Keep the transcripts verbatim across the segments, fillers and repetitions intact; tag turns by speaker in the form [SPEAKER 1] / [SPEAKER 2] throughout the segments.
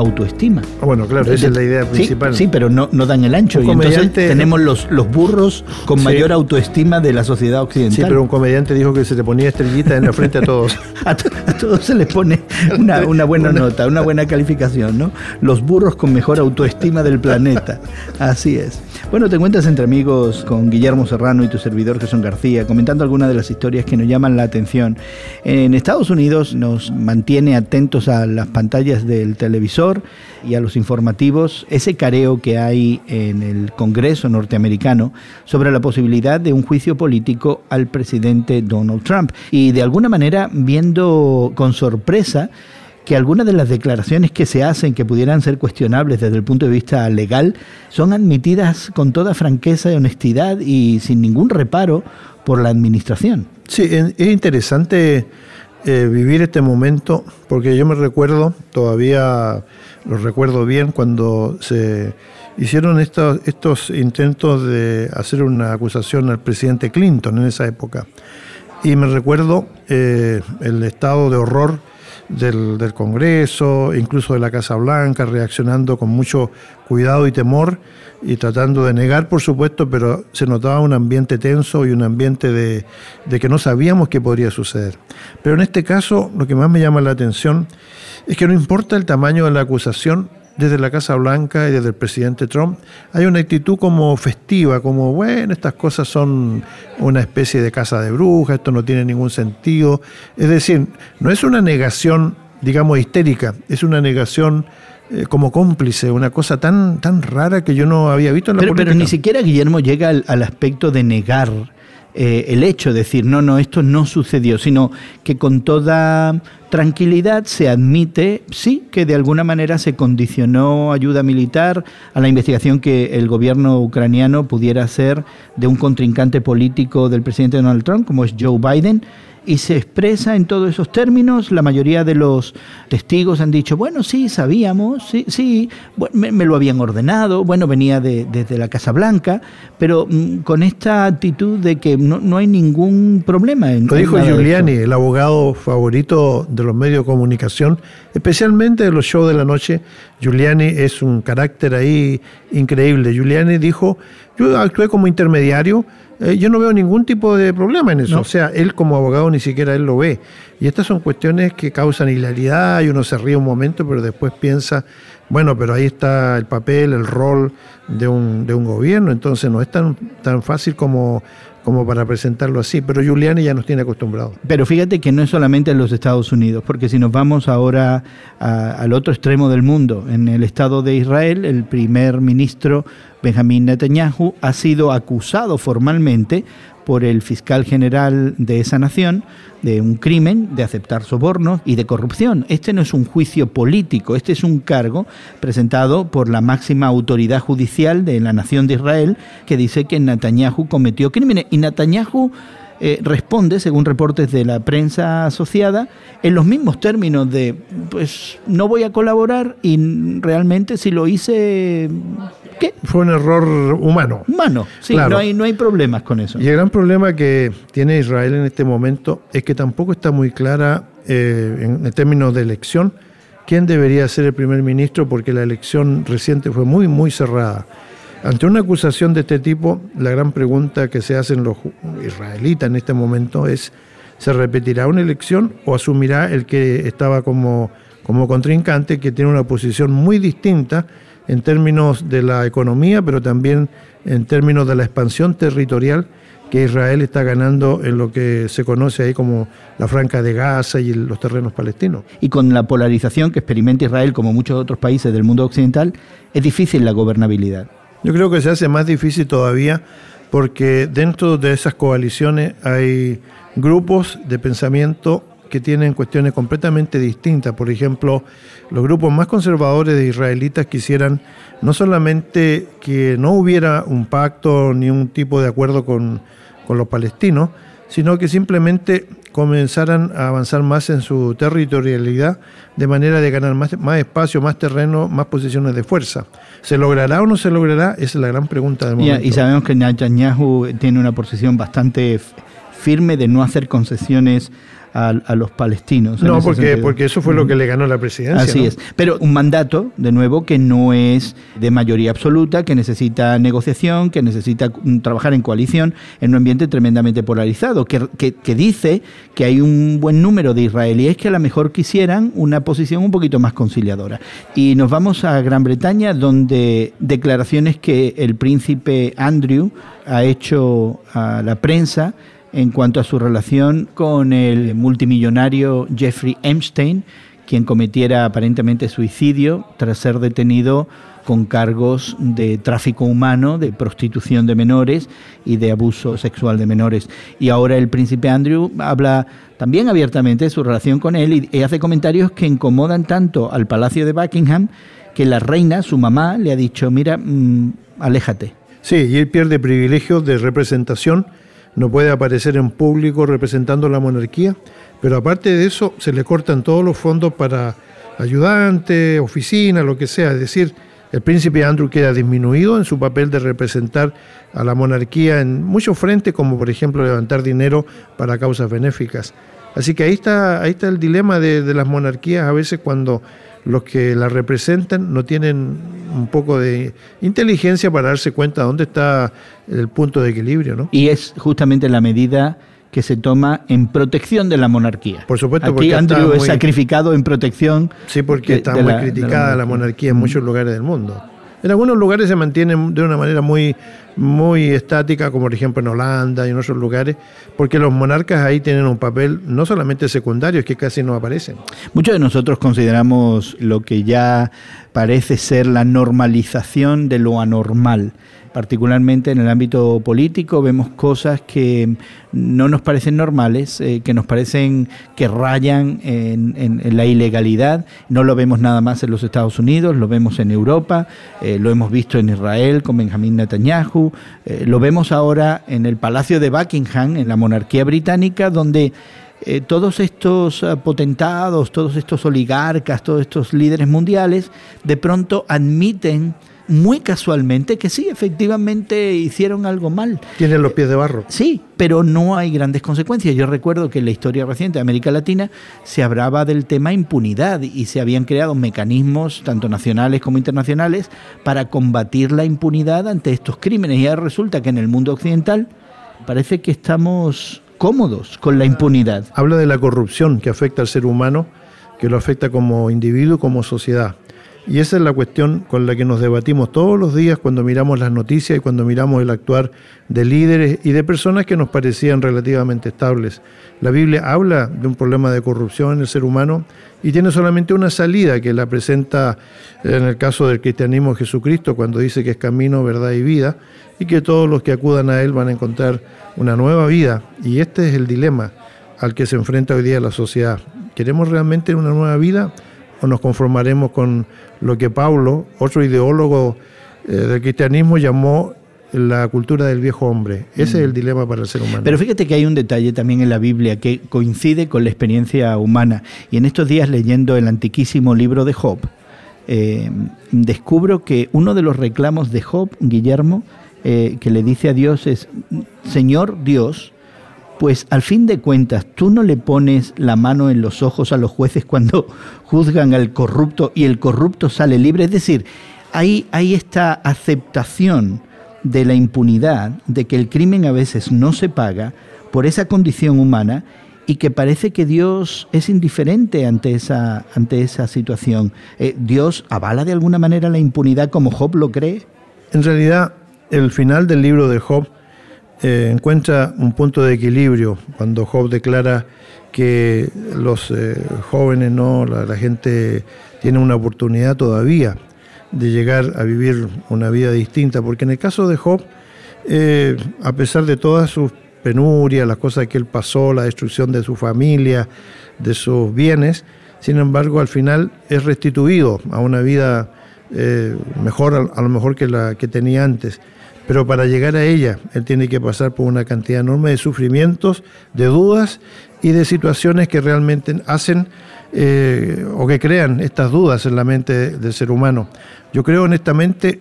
[SPEAKER 1] autoestima.
[SPEAKER 2] Bueno, claro, esa es la idea principal.
[SPEAKER 1] Sí, sí, pero no, no dan el ancho. Un y entonces tenemos los, los burros con sí. mayor autoestima de la sociedad occidental.
[SPEAKER 2] Sí, pero un comediante dijo que se le ponía estrellitas en la frente a todos.
[SPEAKER 1] a, to, a todos se les pone una, una buena una... nota, una buena calificación, ¿no? Los burros con mejor autoestima del planeta. Así es. Bueno, te encuentras entre amigos con Guillermo Serrano y tu servidor Jesús García, comentando algunas de las historias que nos llaman la atención. En Estados Unidos nos mantiene atentos a las pantallas del televisor y a los informativos ese careo que hay en el Congreso norteamericano sobre la posibilidad de un juicio político al presidente Donald Trump. Y de alguna manera viendo con sorpresa que algunas de las declaraciones que se hacen que pudieran ser cuestionables desde el punto de vista legal son admitidas con toda franqueza y honestidad y sin ningún reparo por la administración.
[SPEAKER 2] Sí, es interesante eh, vivir este momento porque yo me recuerdo, todavía lo recuerdo bien, cuando se hicieron estos, estos intentos de hacer una acusación al presidente Clinton en esa época. Y me recuerdo eh, el estado de horror Del, del Congreso, incluso de la Casa Blanca, reaccionando con mucho cuidado y temor y tratando de negar, por supuesto, pero se notaba un ambiente tenso y un ambiente de, de que no sabíamos qué podría suceder. Pero en este caso, lo que más me llama la atención es que no importa el tamaño de la acusación, desde la Casa Blanca y desde el presidente Trump, hay una actitud como festiva, como, bueno, estas cosas son una especie de casa de brujas, esto no tiene ningún sentido. Es decir, no es una negación, digamos, histérica, es una negación eh, como cómplice, una cosa tan, tan rara que yo no había visto en la
[SPEAKER 1] pero,
[SPEAKER 2] política.
[SPEAKER 1] Pero ni siquiera Guillermo llega al, al aspecto de negar eh, el hecho, de decir, no, no, esto no sucedió, sino que con toda tranquilidad se admite, sí, que de alguna manera se condicionó ayuda militar a la investigación que el gobierno ucraniano pudiera hacer de un contrincante político del presidente Donald Trump, como es Joe Biden, y se expresa en todos esos términos. La mayoría de los testigos han dicho, bueno, sí, sabíamos, sí, sí, me, me lo habían ordenado, bueno, venía de, desde la Casa Blanca, pero mm, con esta actitud de que no, no hay ningún problema. En,
[SPEAKER 2] lo dijo Giuliani, el abogado favorito de los medios de comunicación, especialmente de los shows de la noche. Giuliani es un carácter ahí increíble. Giuliani dijo, yo actué como intermediario, eh, yo no veo ningún tipo de problema en eso. No. O sea, él como abogado ni siquiera él lo ve. Y estas son cuestiones que causan hilaridad y uno se ríe un momento, pero después piensa, bueno, pero ahí está el papel, el rol de un, de un gobierno, entonces no es tan, tan fácil como... como para presentarlo así, pero Giuliani ya nos tiene acostumbrados.
[SPEAKER 1] Pero fíjate que no es solamente en los Estados Unidos, porque si nos vamos ahora a, al otro extremo del mundo, en el Estado de Israel, el primer ministro Benjamín Netanyahu ha sido acusado formalmente por el fiscal general de esa nación de un crimen, de aceptar sobornos y de corrupción. Este no es un juicio político, este es un cargo presentado por la máxima autoridad judicial de la nación de Israel que dice que Netanyahu cometió crímenes. Y Netanyahu eh, responde, según reportes de la prensa asociada, en los mismos términos de, pues no voy a colaborar y realmente si lo hice... ¿Qué?
[SPEAKER 2] Fue un error humano.
[SPEAKER 1] Humano, sí, claro. no, hay, no hay problemas con eso.
[SPEAKER 2] Y el gran problema que tiene Israel en este momento es que tampoco está muy clara eh, en, en términos de elección quién debería ser el primer ministro, porque la elección reciente fue muy, muy cerrada. Ante una acusación de este tipo, la gran pregunta que se hacen los israelitas en este momento es, ¿se repetirá una elección o asumirá el que estaba como, como contrincante, que tiene una posición muy distinta en términos de la economía, pero también en términos de la expansión territorial que Israel está ganando en lo que se conoce ahí como la Franja de Gaza y los terrenos palestinos?
[SPEAKER 1] Y con la polarización que experimenta Israel, como muchos otros países del mundo occidental, es difícil la gobernabilidad.
[SPEAKER 2] Yo creo que se hace más difícil todavía porque dentro de esas coaliciones hay grupos de pensamiento que tienen cuestiones completamente distintas. Por ejemplo, los grupos más conservadores de israelitas quisieran no solamente que no hubiera un pacto ni un tipo de acuerdo con, con los palestinos, sino que simplemente comenzaran a avanzar más en su territorialidad de manera de ganar más, más espacio, más terreno, más posiciones de fuerza. ¿Se logrará o no se logrará? Esa es la gran pregunta del momento.
[SPEAKER 1] Y, y sabemos que Netanyahu tiene una posición bastante firme de no hacer concesiones a, a los palestinos.
[SPEAKER 2] No, porque, porque eso fue lo que le ganó la presidencia.
[SPEAKER 1] Así
[SPEAKER 2] ¿no?
[SPEAKER 1] es. Pero un mandato, de nuevo, que no es de mayoría absoluta, que necesita negociación, que necesita trabajar en coalición en un ambiente tremendamente polarizado, que, que, que dice que hay un buen número de israelíes que a lo mejor quisieran una posición un poquito más conciliadora. Y nos vamos a Gran Bretaña, donde declaraciones que el príncipe Andrew ha hecho a la prensa en cuanto a su relación con el multimillonario Jeffrey Epstein, quien cometiera aparentemente suicidio tras ser detenido con cargos de tráfico humano, de prostitución de menores y de abuso sexual de menores. Y ahora el príncipe Andrew habla también abiertamente de su relación con él y hace comentarios que incomodan tanto al Palacio de Buckingham que la reina, su mamá, le ha dicho, mira, mmm, aléjate.
[SPEAKER 2] Sí, y él pierde privilegios de representación, no puede aparecer en público representando la monarquía, pero aparte de eso se le cortan todos los fondos para ayudantes, oficina, lo que sea. Es decir, el príncipe Andrew queda disminuido en su papel de representar a la monarquía en muchos frentes, como por ejemplo levantar dinero para causas benéficas. Así que ahí está, ahí está el dilema de, de las monarquías, a veces cuando los que la representan no tienen un poco de inteligencia para darse cuenta de dónde está el punto de equilibrio, ¿no?
[SPEAKER 1] Y es justamente la medida que se toma en protección de la monarquía.
[SPEAKER 2] Por supuesto,
[SPEAKER 1] aquí
[SPEAKER 2] porque
[SPEAKER 1] Andrew
[SPEAKER 2] muy,
[SPEAKER 1] es sacrificado en protección.
[SPEAKER 2] Sí, porque
[SPEAKER 1] de,
[SPEAKER 2] está
[SPEAKER 1] de
[SPEAKER 2] muy
[SPEAKER 1] la,
[SPEAKER 2] criticada la monarquía. la monarquía en muchos lugares del mundo. En algunos lugares se mantiene de una manera muy, muy estática, como por ejemplo en Holanda y en otros lugares, porque los monarcas ahí tienen un papel no solamente secundario, es que casi no aparecen.
[SPEAKER 1] Muchos de nosotros consideramos lo que ya parece ser la normalización de lo anormal. Particularmente en el ámbito político vemos cosas que no nos parecen normales, eh, que nos parecen que rayan en, en, en la ilegalidad. No lo vemos nada más en los Estados Unidos, lo vemos en Europa, eh, lo hemos visto en Israel con Benjamín Netanyahu, eh, lo vemos ahora en el Palacio de Buckingham, en la monarquía británica, donde eh, todos estos uh, potentados, todos estos oligarcas, todos estos líderes mundiales, de pronto admiten muy casualmente que sí, efectivamente hicieron algo mal.
[SPEAKER 2] Tienen los pies de barro.
[SPEAKER 1] Sí, pero no hay grandes consecuencias. Yo recuerdo que en la historia reciente de América Latina se hablaba del tema impunidad y se habían creado mecanismos, tanto nacionales como internacionales, para combatir la impunidad ante estos crímenes. Y ahora resulta que en el mundo occidental parece que estamos cómodos con la impunidad.
[SPEAKER 2] Habla de la corrupción que afecta al ser humano, que lo afecta como individuo, como sociedad. Y esa es la cuestión con la que nos debatimos todos los días cuando miramos las noticias y cuando miramos el actuar de líderes y de personas que nos parecían relativamente estables. La Biblia habla de un problema de corrupción en el ser humano y tiene solamente una salida que la presenta en el caso del cristianismo Jesucristo, cuando dice que es camino, verdad y vida, y que todos los que acudan a Él van a encontrar una nueva vida. Y este es el dilema al que se enfrenta hoy día la sociedad. ¿Queremos realmente una nueva vida o nos conformaremos con lo que Pablo, otro ideólogo eh, del cristianismo, llamó la cultura del viejo hombre? Ese mm. es el dilema para el ser humano.
[SPEAKER 1] Pero fíjate que hay un detalle también en la Biblia que coincide con la experiencia humana. Y en estos días, leyendo el antiquísimo libro de Job, eh, descubro que uno de los reclamos de Job, Guillermo, eh, que le dice a Dios es: Señor Dios, pues al fin de cuentas, ¿tú no le pones la mano en los ojos a los jueces cuando juzgan al corrupto y el corrupto sale libre? Es decir, hay, hay esta aceptación de la impunidad, de que el crimen a veces no se paga por esa condición humana y que parece que Dios es indiferente ante esa, ante esa situación. Eh, ¿Dios avala de alguna manera la impunidad como Job lo cree?
[SPEAKER 2] En realidad, el final del libro de Job Eh, encuentra un punto de equilibrio cuando Job declara que los eh, jóvenes, no, la, la gente tiene una oportunidad todavía de llegar a vivir una vida distinta, porque en el caso de Job, eh, a pesar de todas sus penurias, las cosas que él pasó, la destrucción de su familia, de sus bienes, sin embargo al final es restituido a una vida eh, mejor, a, a lo mejor que la que tenía antes. Pero para llegar a ella, él tiene que pasar por una cantidad enorme de sufrimientos, de dudas y de situaciones que realmente hacen eh, o que crean estas dudas en la mente del ser humano. Yo creo honestamente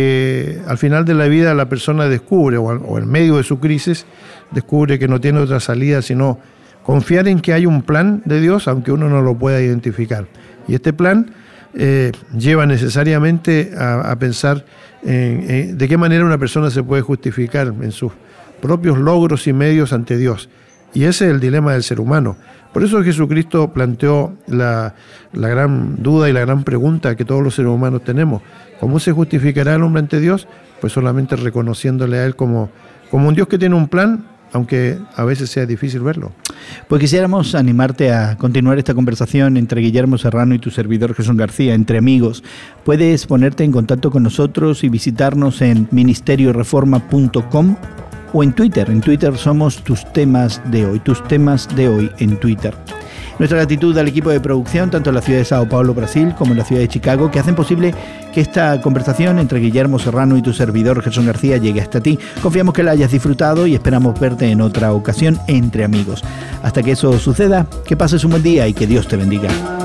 [SPEAKER 2] que al final de la vida la persona descubre, o, o en medio de su crisis, descubre que no tiene otra salida sino confiar en que hay un plan de Dios, aunque uno no lo pueda identificar. Y este plan eh, lleva necesariamente a, a pensar en, en de qué manera una persona se puede justificar en sus propios logros y medios ante Dios. Y ese es el dilema del ser humano. Por eso Jesucristo planteó la, la gran duda y la gran pregunta que todos los seres humanos tenemos. ¿Cómo se justificará el hombre ante Dios? Pues solamente reconociéndole a Él como, como un Dios que tiene un plan, aunque a veces sea difícil verlo.
[SPEAKER 1] Pues quisiéramos animarte a continuar esta conversación entre Guillermo Serrano y tu servidor Gerson García, entre amigos. Puedes ponerte en contacto con nosotros y visitarnos en ministerio reforma punto com o en Twitter. En Twitter somos Tus Temas de Hoy, Tus Temas de Hoy en Twitter. Nuestra gratitud al equipo de producción, tanto en la ciudad de Sao Paulo, Brasil, como en la ciudad de Chicago, que hacen posible que esta conversación entre Guillermo Serrano y tu servidor Gerson García llegue hasta ti. Confiamos que la hayas disfrutado y esperamos verte en otra ocasión entre amigos. Hasta que eso suceda, que pases un buen día y que Dios te bendiga.